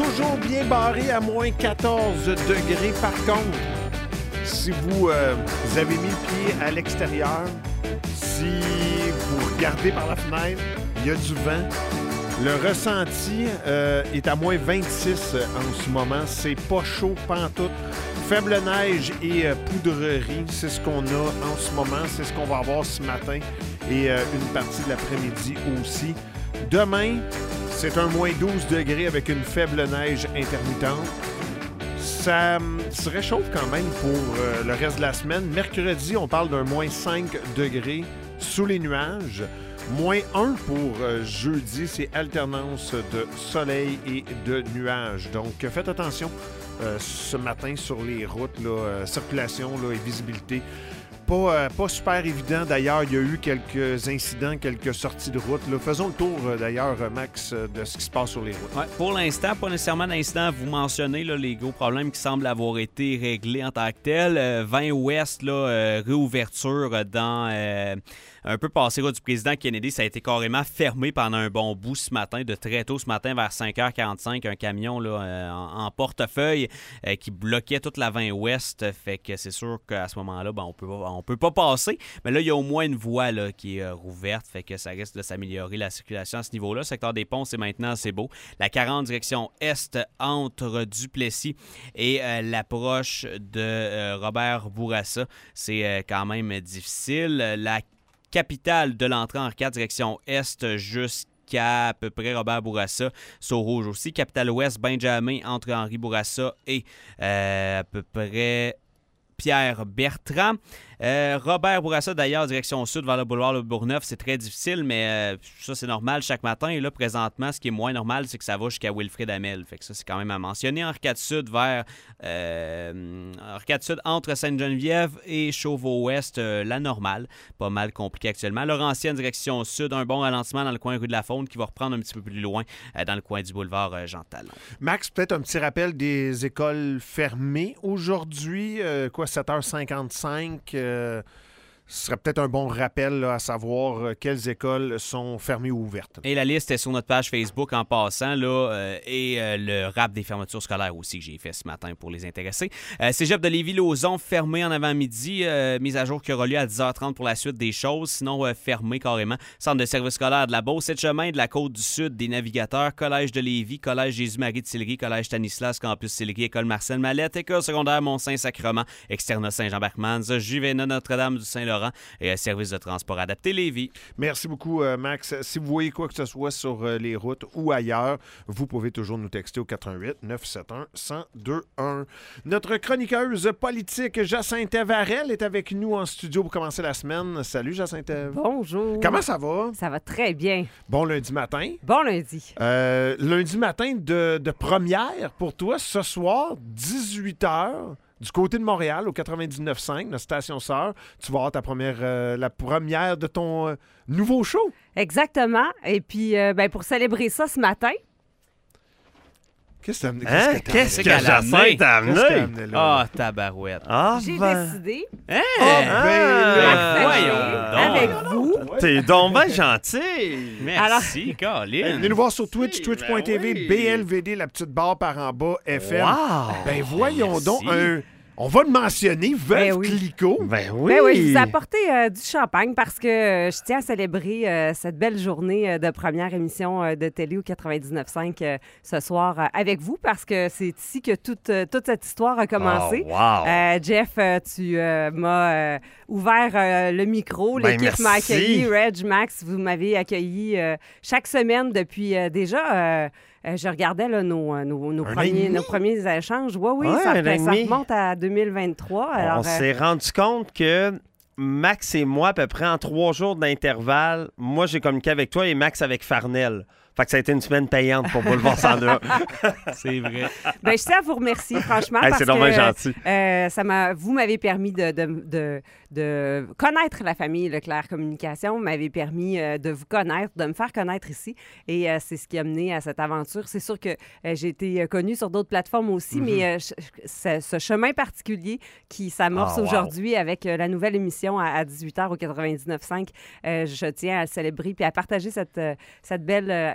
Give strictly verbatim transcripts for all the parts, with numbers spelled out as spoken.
toujours bien barré à moins quatorze degrés. Par contre, si vous, euh, vous avez mis le pied à l'extérieur, si vous regardez par la fenêtre, il y a du vent. Le ressenti euh, est à moins vingt-six en ce moment. C'est pas chaud pantoute. Faible neige et euh, poudrerie, c'est ce qu'on a en ce moment. C'est ce qu'on va avoir ce matin et euh, une partie de l'après-midi aussi. Demain, c'est un moins douze degrés avec une faible neige intermittente. Ça se réchauffe quand même pour euh, le reste de la semaine. Mercredi, on parle d'un moins cinq degrés sous les nuages. Moins un pour euh, jeudi, c'est alternance de soleil et de nuages. Donc, faites attention euh, ce matin sur les routes, là, euh, circulation là, et visibilité. Pas, euh, pas super évident. D'ailleurs, il y a eu quelques incidents, quelques sorties de route. Là. Faisons le tour, euh, d'ailleurs, Max, euh, de ce qui se passe sur les routes. Ouais, pour l'instant, pas nécessairement d'incident. Vous mentionnez là, les gros problèmes qui semblent avoir été réglés en tant que tels. Euh, vingt ouest, là, euh, réouverture dans... Euh, un peu passé route du président Kennedy, ça a été carrément fermé pendant un bon bout ce matin, de très tôt ce matin vers cinq heures quarante-cinq, un camion là, euh, en, en portefeuille euh, qui bloquait toute la vingt ouest. Fait que c'est sûr qu'à ce moment-là, ben, on peut pas, on peut pas passer. Mais là, il y a au moins une voie là, qui est euh, rouverte. Fait que ça risque de s'améliorer la circulation à ce niveau-là. Secteur des ponts, c'est maintenant, c'est beau. La quarante direction est entre Duplessis et euh, l'approche de euh, Robert Bourassa, c'est euh, quand même difficile. La capitale de l'entrée en quatre direction est jusqu'à à peu près Robert Bourassa, c'est au rouge aussi. Capitale ouest, Benjamin entre Henri Bourassa et euh, à peu près Pierre Bertrand. Euh, Robert Bourassa, d'ailleurs, direction sud vers le boulevard Le Bourgneuf, c'est très difficile, mais euh, ça, c'est normal chaque matin. Et là, présentement, ce qui est moins normal, c'est que ça va jusqu'à Wilfrid Hamel. Fait que ça, c'est quand même à mentionner. Arcade sud vers... Euh, Arcade sud entre Sainte-Geneviève et Chauveau-Ouest, euh, la normale. Pas mal compliqué actuellement. Laurentienne, direction sud, un bon ralentissement dans le coin rue de la Faune qui va reprendre un petit peu plus loin euh, dans le coin du boulevard euh, Jean Talon. Max, peut-être un petit rappel des écoles fermées aujourd'hui. Euh, quoi, sept heures cinquante-cinq... Euh... Euh, ce serait peut-être un bon rappel là, à savoir euh, quelles écoles sont fermées ou ouvertes. Et la liste est sur notre page Facebook en passant, là, euh, et euh, le rap des fermetures scolaires aussi que j'ai fait ce matin pour les intéresser. Euh, Cégep de Lévis-Lauzon, fermé en avant-midi, euh, mise à jour qui aura lieu à dix heures trente pour la suite des choses, sinon euh, fermé carrément. Centre de service scolaire de la Beauce, sept chemins de la Côte-du-Sud, des Navigateurs, Collège de Lévis, Collège Jésus-Marie de Sillery, Collège Stanislas, Campus Sillery, École Marcel Mallette, École secondaire Mont-Saint-Sacrement, Externat Saint-Jean-Berckmans, Juvénat Notre-Dame du Saint-Laurent et un service de transport adapté Lévis. Merci beaucoup, euh, Max. Si vous voyez quoi que ce soit sur euh, les routes ou ailleurs, vous pouvez toujours nous texter au quatre un huit neuf sept un un zéro deux un. Notre chroniqueuse politique, Jacinthe Varel, est avec nous en studio pour commencer la semaine. Salut, Jacinthe. Bonjour. Comment ça va? Ça va très bien. Bon lundi matin. Bon lundi. Euh, lundi matin de, de première pour toi, ce soir, dix-huit heures. Du côté de Montréal, au quatre-vingt-dix-neuf cinq, notre station sœur, tu vas avoir ta première, euh, la première de ton euh, nouveau show. Exactement. Et puis, euh, ben, pour célébrer ça ce matin... Qu'est-ce que t'as amené? Hein? Qu'est-ce que Jacinthe t'a amené? Ah, oh, tabarouette. Ah, J'ai ben... décidé Hein? de Ah, partager voyons avec vous. T'es donc bien gentil. Merci, Colin. Venez nous voir sur Twitch, twitch point t v, ben oui. B L V D, la petite barre par en bas, F M. Wow. Ben voyons Merci. donc un... On va le mentionner, Veuve Ben oui. Clicquot. Ben oui. Ben oui, je vous ai apporté euh, du champagne parce que euh, je tiens à célébrer euh, cette belle journée euh, de première émission euh, de télé au quatre-vingt-dix-neuf cinq euh, ce soir euh, avec vous parce que c'est ici que toute, euh, toute cette histoire a commencé. Oh, wow. Euh, Jeff, euh, tu euh, m'as euh, ouvert euh, le micro. Ben, L'équipe m'a merci. accueilli. Reg, Max, vous m'avez accueilli euh, chaque semaine depuis euh, déjà... Euh, Euh, je regardais là, nos, euh, nos, nos, Un an et premiers, demi? nos premiers échanges. Ouais, oui, Ouais, ça, un an et ça demi. remonte à deux mille vingt-trois. Alors, On euh, s'est rendu compte que Max et moi, à peu près en trois jours d'intervalle, moi, j'ai communiqué avec toi et Max avec Farnell. Fait que ça a été une semaine payante pour Boulevard Sandra. C'est vrai. ben, je tiens à vous remercier, franchement, Hey, parce c'est donc bien que gentil. euh, ça m'a, vous m'avez permis de, de, de, de connaître la famille Leclerc Communication, vous m'avez permis euh, de vous connaître, de me faire connaître ici, et euh, c'est ce qui a mené à cette aventure. C'est sûr que euh, j'ai été connue sur d'autres plateformes aussi, Mm-hmm. mais euh, je- ce, ce chemin particulier qui s'amorce Ah, wow. aujourd'hui avec euh, la nouvelle émission à, à dix-huit heures au quatre-vingt-dix-neuf cinq, euh, je tiens à le célébrer puis à partager cette, euh, cette belle, euh,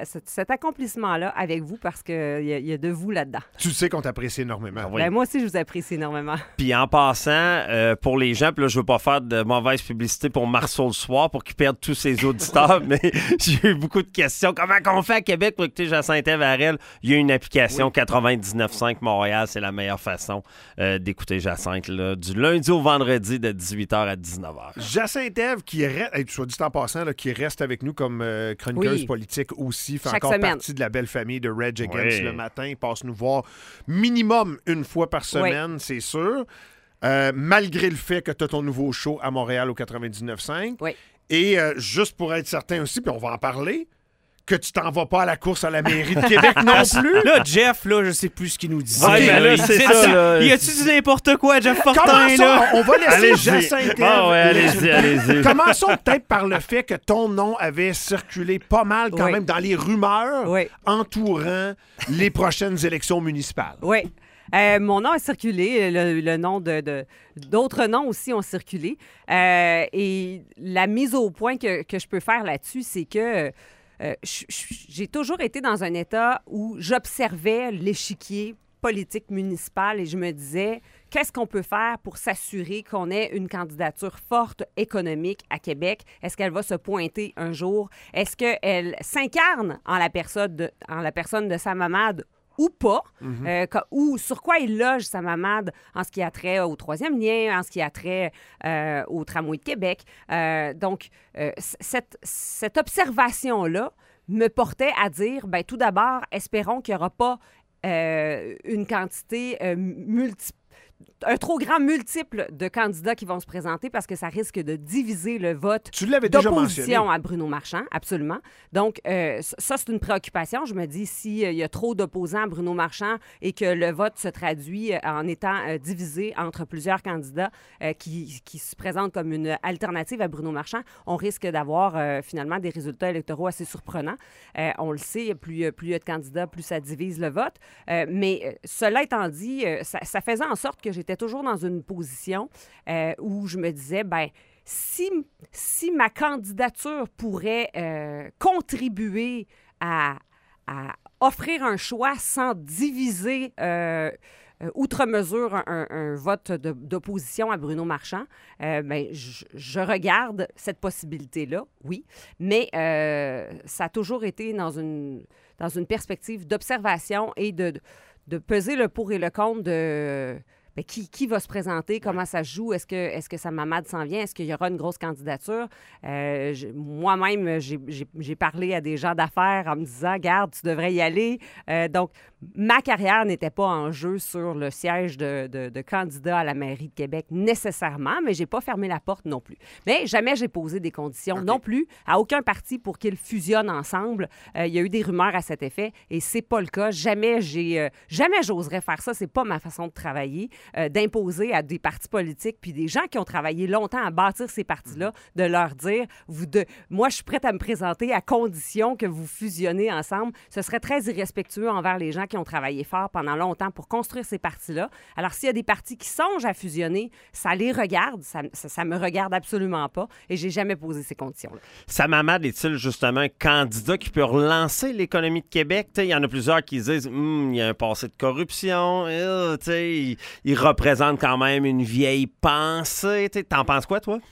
cet, cet accomplissement-là avec vous parce qu'il y, a- y a de vous là-dedans. Tu sais qu'on t'apprécie énormément. Ah oui. Ben, moi aussi, je vous apprécie énormément. Puis en passant, euh, pour les gens, puis là, je veux pas faire de mauvaise publicité pour Marceau le soir pour qu'il perde tous ses auditeurs, mais j'ai eu beaucoup de questions. Comment qu'on fait à Québec pour écouter Jacinthe Varel? Il y a une application Oui. quatre-vingt-dix-neuf virgule cinq Montréal, c'est la meilleure façon euh, d'écouter Jacinthe, là, du lundi au vendredi de dix-huit heures à dix-neuf heures. Jacinthe Ève, qui reste, hey, soit dit en passant, là, qui reste avec nous comme euh, chroniqueuse Oui. politique aussi, fait Chaque encore semaine. partie de la belle famille de Reg Against Oui. le matin. Il passe nous voir minimum une fois par semaine, c'est sûr. Euh, malgré le fait que tu as ton nouveau show à Montréal au quatre-vingt-dix-neuf virgule cinq. Oui. Et euh, juste pour être certain aussi, puis on va en parler, que tu t'en vas pas à la course à la mairie de Québec non plus. Là, Jeff, là, je sais plus ce qu'il nous dit. Ouais, mais là, il c'est dit- ça, là. Il a-tu dit n'importe quoi, Jeff Comment Fortin, ça? là? On va laisser Allez-y. Jacinthe Ève. Ah ouais, allez-y, allez-y. Commençons peut-être par le fait que ton nom avait circulé pas mal quand Oui. même dans les rumeurs Oui. entourant les prochaines élections municipales. Oui. Euh, mon nom a circulé, le, le nom de, de- d'autres noms aussi ont circulé. Euh, et la mise au point que, que je peux faire là-dessus, c'est que euh, j- j- j'ai toujours été dans un état où j'observais l'échiquier politique municipal et je me disais, qu'est-ce qu'on peut faire pour s'assurer qu'on ait une candidature forte économique à Québec? Est-ce qu'elle va se pointer un jour? Est-ce qu'elle s'incarne en la personne de, en la personne de Sam Hamad ou pas, euh, co- ou sur quoi il loge Sam Hamad en ce qui a trait au troisième lien, en ce qui a trait euh, au tramway de Québec. Euh, donc, euh, c- cette, cette observation-là me portait à dire, ben tout d'abord, espérons qu'il n'y aura pas euh, une quantité euh, multi- un trop grand multiple de candidats qui vont se présenter parce que ça risque de diviser le vote Tu l'avais déjà mentionné. d'opposition à Bruno Marchand, absolument. Donc, euh, ça, c'est une préoccupation. Je me dis, s'il y a trop d'opposants à Bruno Marchand et que le vote se traduit euh, en étant euh, divisé entre plusieurs candidats euh, qui, qui se présentent comme une alternative à Bruno Marchand, on risque d'avoir euh, finalement des résultats électoraux assez surprenants. Euh, on le sait, plus, plus il y a de candidats, plus ça divise le vote. Euh, mais euh, cela étant dit, euh, ça, ça faisait en sorte que j'étais toujours dans une position euh, où je me disais, ben si, si ma candidature pourrait euh, contribuer à, à offrir un choix sans diviser euh, euh, outre mesure un, un- un vote de- d'opposition à Bruno Marchand, euh, ben, je, je regarde cette possibilité-là, oui, mais euh, ça a toujours été dans une, dans une perspective d'observation et de, de, de peser le pour et le contre de... Ben, qui, qui va se présenter? Comment ça se joue? Est-ce que, est-ce que Sam Hamad s'en vient? Est-ce qu'il y aura une grosse candidature? Euh, je- moi-même, j'ai, j'ai- j'ai parlé à des gens d'affaires en me disant, garde, tu devrais y aller. Euh, donc, ma carrière n'était pas en jeu sur le siège de, de- de candidat à la mairie de Québec nécessairement, mais j'ai pas fermé la porte non plus. Mais jamais j'ai posé des conditions non plus à aucun parti pour qu'ils fusionnent ensemble. Euh, il y a eu des rumeurs à cet effet et c'est pas le cas. Jamais j'ai, euh, jamais j'oserais faire ça. C'est pas ma façon de travailler. Euh, d'imposer à des partis politiques puis des gens qui ont travaillé longtemps à bâtir ces partis-là, de leur dire, vous de, moi, je suis prête à me présenter à condition que vous fusionnez ensemble. Ce serait très irrespectueux envers les gens qui ont travaillé fort pendant longtemps pour construire ces partis-là. Alors, s'il y a des partis qui songent à fusionner, ça les regarde, ça, ça, ça me regarde absolument pas et j'ai jamais posé ces conditions-là. Sam Hamad est-il justement un candidat qui peut relancer l'économie de Québec? Il y en a plusieurs qui disent Hum, il y a un passé de corruption, euh, t'sais, il, il représente quand même une vieille pensée. T'sais, t'en penses quoi, toi?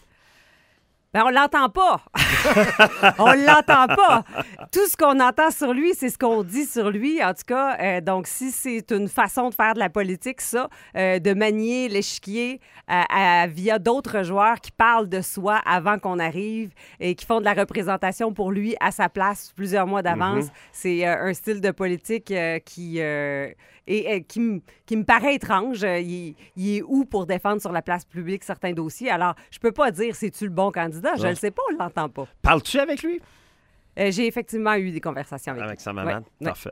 Ben, on l'entend pas. On l'entend pas. Tout ce qu'on entend sur lui, c'est ce qu'on dit sur lui. En tout cas, euh, donc si c'est une façon de faire de la politique, ça, euh, de manier l'échiquier à- à- via d'autres joueurs qui parlent de soi avant qu'on arrive et qui font de la représentation pour lui à sa place plusieurs mois d'avance, c'est euh, un style de politique euh, qui, euh, est- est- qui, m- qui me paraît étrange. Euh, Il, il est où pour défendre sur la place publique certains dossiers? Alors, je peux pas dire c'est-tu le bon candidat. Je Non. le sais pas, on l'entend pas. Parles-tu avec lui? Euh, j'ai effectivement eu des conversations avec, Avec lui. Sam Hamad? Ouais, ouais. Parfait.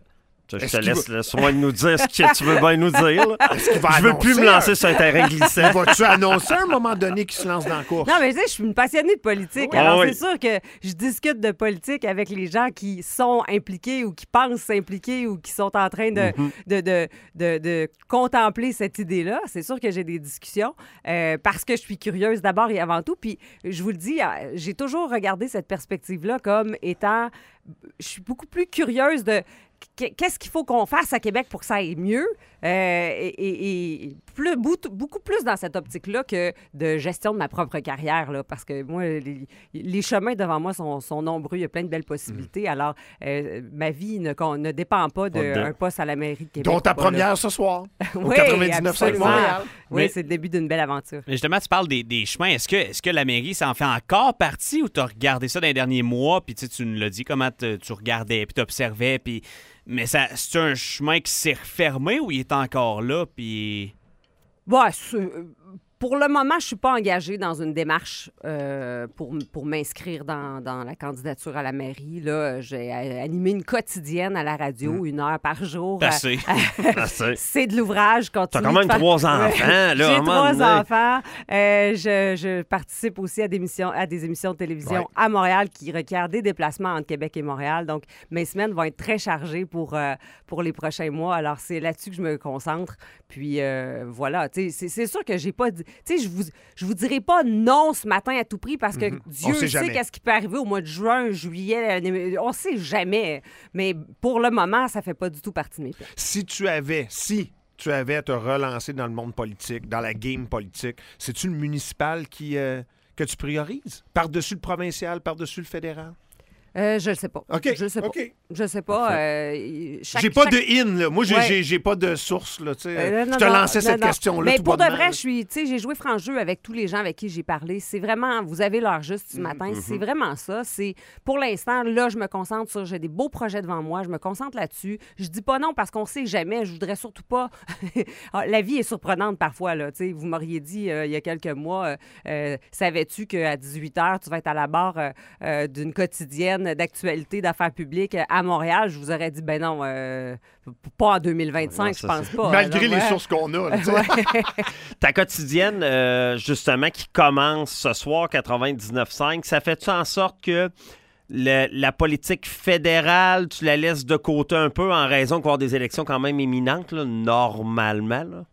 Je Est-ce te qu'il laisse va- le soin de nous dire ce que tu veux bien nous dire. là. Est-ce qu'il va Je veux plus annoncer me lancer un- sur un terrain glissant. Vas-tu annoncer à un moment donné qu'il se lance dans la course? Non, mais tu sais, je suis une passionnée de politique. Oui. Alors, Ah c'est oui. sûr que je discute de politique avec les gens qui sont impliqués ou qui pensent s'impliquer ou qui sont en train de, Mm-hmm. de, de, de, de contempler cette idée-là. C'est sûr que j'ai des discussions euh, parce que je suis curieuse d'abord et avant tout. Puis, je vous le dis, euh, j'ai toujours regardé cette perspective-là comme étant... Je suis beaucoup plus curieuse de... Qu'est-ce qu'il faut qu'on fasse à Québec pour que ça aille mieux? Euh, et et- et plus, beaucoup, beaucoup plus dans cette optique-là que de gestion de ma propre carrière. Là, parce que moi, les, les chemins devant moi sont, sont nombreux. Il y a plein de belles possibilités. Alors, euh, ma vie ne, con- ne dépend pas Pas de- d'un poste à la mairie de Québec. Dont ta Pas, là. première ce soir. Au Oui, quatre-vingt-dix-neuf cinq absolument. Montréal. Oui, Mais- c'est le début d'une belle aventure. Mais justement, tu parles des, des chemins. Est-ce que, est-ce que la mairie, ça en fait encore partie ou tu as regardé ça dans les derniers mois, puis tu sais, tu nous l'as dit, comment te- tu regardais, puis tu observais, puis... Mais ça, c'est un chemin qui s'est refermé ou il est encore là, puis... Ouais, c'est- pour le moment, je suis pas engagée dans une démarche euh, pour, pour m'inscrire dans, dans la candidature à la mairie. Là, j'ai a- animé une quotidienne à la radio, une heure par jour. C'est assez. Ah, c'est- C'est de l'ouvrage. T'as continue quand de même faire- trois enfants, là. J'ai à un moment trois donné. enfants. Euh, je, je participe aussi à des, émissions, à des émissions de télévision Ouais. à Montréal qui requièrent des déplacements entre Québec et Montréal. Donc, mes semaines vont être très chargées pour, euh, pour les prochains mois. Alors, c'est là-dessus que je me concentre. Puis, euh, voilà. Tu sais, C'est c'est sûr que j'ai pas dit... Tu sais, je vous, je vous dirai pas non ce matin à tout prix parce que On Dieu sait sait jamais. qu'est-ce qui peut arriver au mois de juin, juillet. l'année- On sait jamais. Mais pour le moment, ça fait pas du tout partie de mes plans. Si tu avais, si tu avais à te relancer dans le monde politique, dans la game politique, c'est-tu le municipal qui, euh, que tu priorises? Par-dessus le provincial, par-dessus le fédéral? Euh, je le sais pas. OK. Je le sais pas. OK. Je sais pas. euh, chaque- J'ai pas chaque- de in, là. Moi, j'ai Ouais. j'ai- j'ai pas de source, là. tu sais. Euh, non, je te non, lançais non, cette non. question-là. Mais tout pour de bonnement, vrai, là. je suis, tu sais, j'ai joué franc jeu avec tous les gens avec qui j'ai parlé. C'est vraiment, vous avez l'heure juste ce matin. C'est vraiment ça. C'est pour l'instant, là, je me concentre sur, j'ai des beaux projets devant moi. Je me concentre là-dessus. Je dis pas non parce qu'on sait jamais. Je voudrais surtout pas. Ah, la vie est surprenante parfois, là. Tu sais, vous m'auriez dit euh, il y a quelques mois, euh, euh, savais-tu qu'à dix-huit heures, tu vas être à la barre euh, euh, d'une quotidienne d'actualité d'affaires publiques euh, à Montréal? Je vous aurais dit, ben non, euh, pas en deux mille vingt-cinq, Non, je ça, pense c'est- pas. Malgré Alors, les ouais. sources qu'on a, là, tu sais. Ouais. Ta quotidienne, euh, justement, qui commence ce soir, quatre-vingt-dix-neuf cinq, ça fait-tu en sorte que le- la politique fédérale, tu la laisses de côté un peu en raison qu'il va y avoir des élections quand même imminentes, là, normalement? Là?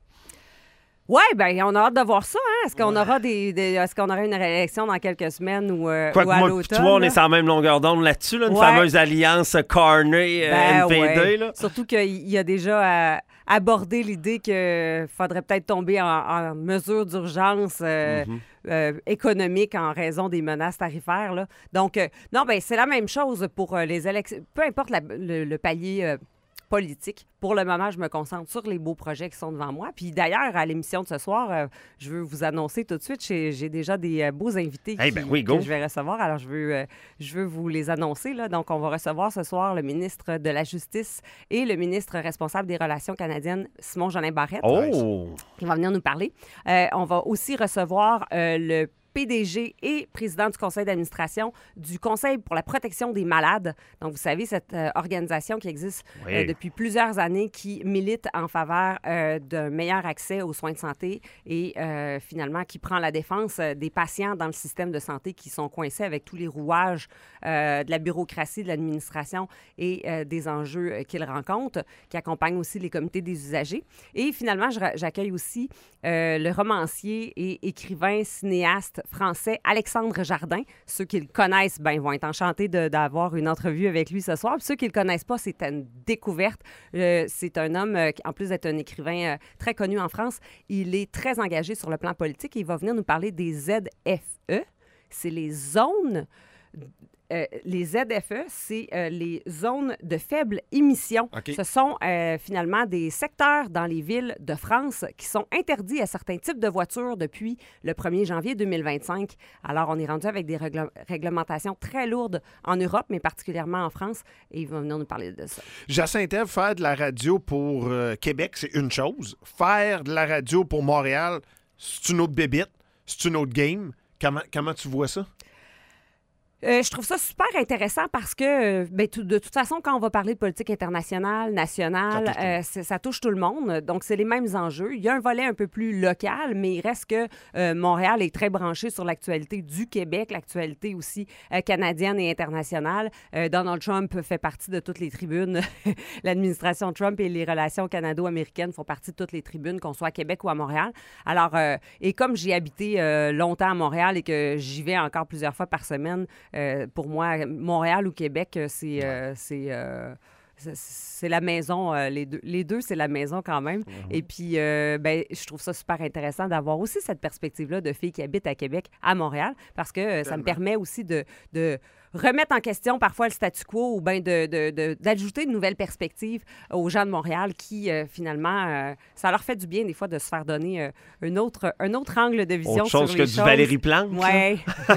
Oui, bien, on a hâte de voir ça. Hein? Est-ce qu'on aura des, des- est-ce qu'on aura une réélection dans quelques semaines ou, euh, Quoique ou à moi, l'automne? tu vois, on là? est sur la même longueur d'onde là-dessus, là, une Ouais. fameuse alliance Carney euh, Ben N P D. ouais. Là. Surtout qu'il y a déjà euh, abordé l'idée qu'il faudrait peut-être tomber en, en mesure d'urgence euh, Mhm. euh, économique en raison des menaces tarifaires. Là. Donc, euh, non, ben c'est la même chose pour euh, les élections. Peu importe la- le, le palier euh, politique. Pour le moment, je me concentre sur les beaux projets qui sont devant moi. Puis d'ailleurs, à l'émission de ce soir, euh, je veux vous annoncer tout de suite, j'ai, j'ai déjà des euh, beaux invités Eh qui- ben oui, go. que je vais recevoir. Alors, je veux, euh, je veux vous les annoncer. Là. Donc, on va recevoir ce soir le ministre de la Justice et le ministre responsable des Relations canadiennes, Simon-Jolin Barrette, Oh! qui va venir nous parler. Euh, on va aussi recevoir euh, le P D G et président du conseil d'administration du Conseil pour la protection des malades. Donc, vous savez, cette euh, organisation qui existe Oui. euh, depuis plusieurs années, qui milite en faveur euh, d'un meilleur accès aux soins de santé et euh, finalement qui prend la défense euh, des patients dans le système de santé qui sont coincés avec tous les rouages euh, de la bureaucratie, de l'administration et euh, des enjeux euh, qu'ils rencontrent, qui accompagne aussi les comités des usagers. Et finalement, je ra- j'accueille aussi euh, le romancier et écrivain, cinéaste français Alexandre Jardin. Ceux qui le connaissent, ben, vont être enchantés de- d'avoir une entrevue avec lui ce soir. Puis ceux qui ne le connaissent pas, c'est une découverte. Euh, c'est un homme, euh, qui, en plus d'être un écrivain euh, très connu en France, il est très engagé sur le plan politique et il va venir nous parler des Z F E. C'est les zones... Euh, les Z F E, c'est euh, les zones de faible émission. OK. Ce sont euh, finalement des secteurs dans les villes de France qui sont interdits à certains types de voitures depuis le premier janvier deux mille vingt-cinq. Alors, on est rendu avec des régla- réglementations très lourdes en Europe, mais particulièrement en France, et il va venir nous parler de ça. Jacinthe Ève, faire de la radio pour euh, Québec, c'est une chose. Faire de la radio pour Montréal, c'est une autre bébite, c'est une autre game. Comment, comment tu vois ça? Euh, je trouve ça super intéressant parce que, euh, ben, tout- de toute façon, quand on va parler de politique internationale, nationale, Ça touche tout le euh, c'est- ça touche tout le monde. Donc, c'est les mêmes enjeux. Il y a un volet un peu plus local, mais il reste que euh, Montréal est très branché sur l'actualité du Québec, l'actualité aussi euh, canadienne et internationale. Euh, Donald Trump fait partie de toutes les tribunes. L'administration Trump et les relations canado-américaines font partie de toutes les tribunes, qu'on soit à Québec ou à Montréal. Alors, euh, et comme j'ai habité euh, longtemps à Montréal et que j'y vais encore plusieurs fois par semaine, Euh, pour moi, Montréal ou Québec, euh, c'est euh, c'est euh, c'est- c'est la maison. euh, les deux, les deux c'est la maison quand même. Et puis, euh, ben, je trouve ça super intéressant d'avoir aussi cette perspective-là de filles qui habitent à Québec, à Montréal, parce que euh, ça me permet aussi de, de remettre en question parfois le statu quo ou bien de, de- de- d'ajouter de nouvelles perspectives aux gens de Montréal qui, euh, finalement, euh, ça leur fait du bien des fois de se faire donner euh, un, autre, un autre angle de vision Autre sur chose les que choses. du Valérie Plante. là. Ouais.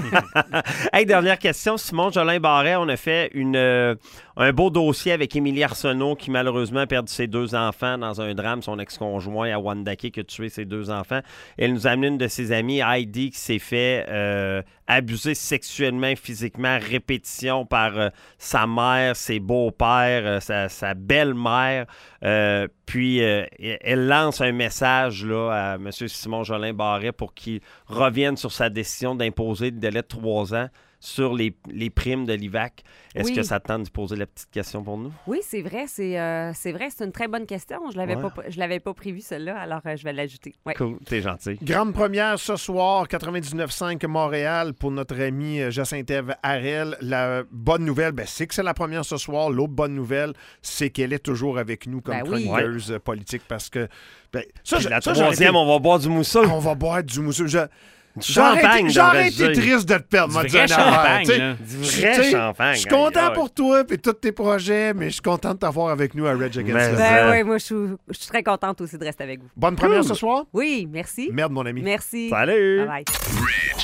Hey, dernière question. Simon Jolin Barret, on a fait une, euh, un beau dossier avec Émilie Arsenault qui malheureusement a perdu ses deux enfants dans un drame. Son ex-conjoint à Wandake qui a tué ses deux enfants. Elle nous a amené une de ses amies, Heidi, qui s'est fait euh, abuser sexuellement, physiquement, répétition par euh, sa mère, ses beaux-pères, euh, sa, sa belle-mère. Euh, puis euh, elle lance un message là, à M. Simon Jolin Barret pour qu'il revienne sur sa décision d'imposer le délai de trois ans sur les, les primes de l'I V A C. Est-ce Oui. que ça te tente de poser la petite question pour nous? Oui, c'est vrai, c'est euh, c'est vrai, c'est une très bonne question. Je l'avais Ouais. pas je l'avais pas prévu celle-là, alors euh, je vais l'ajouter. Ouais. Cool, t'es gentil. Grande première ce soir, quatre-vingt-dix-neuf cinq Montréal pour notre ami euh, Jacinthe Harel. La bonne nouvelle, ben, c'est que c'est la première ce soir. L'autre bonne nouvelle, c'est qu'elle est toujours avec nous comme Ben oui. chroniqueuse euh, politique parce que... Ben, ça, Puis je- la ça, j'aurais troisième, été- on va boire du mousseux. on va boire du mousseux. Je- Du J'aurais champagne, été, j'aurais devrais-je été dire. triste de te perdre, Du m'a vrai dit un champagne, affaire, tu sais. là. Du Tu vrai sais, champagne. Je suis content Ah ouais. pour toi et tous tes projets, mais je suis content de t'avoir avec nous à Rage Against Mais- the Ben, Ben euh, oui, moi je suis je suis très contente aussi de rester avec vous. Bonne première Cool. ce soir. Oui, merci. Merde, mon ami. Merci. Salut! Bye bye.